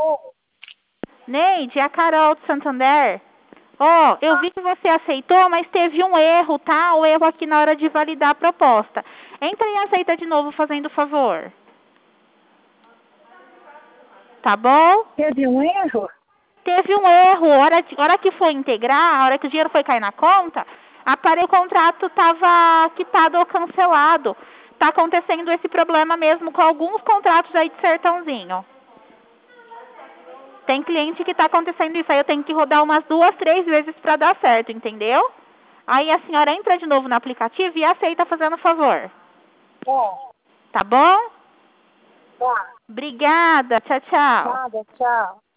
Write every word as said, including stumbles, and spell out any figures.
Neide, é a Carol do Santander. Ó, eu vi que você aceitou, mas teve um erro, tá? O erro aqui na hora de validar a proposta. Entra e aceita de novo, fazendo favor. Tá bom? Teve um erro? Teve um erro. A hora, de- hora que foi integrar, a hora que o dinheiro foi cair na conta, apareceu o contrato estava quitado ou cancelado. Tá acontecendo esse problema mesmo com alguns contratos aí de sertãozinho. Tem cliente que tá acontecendo isso aí, eu tenho que rodar umas duas, três vezes para dar certo, entendeu? Aí a senhora entra de novo no aplicativo e aceita fazendo favor. É. Tá bom? Tá. Obrigada. Tchau, tchau. Nada, tchau.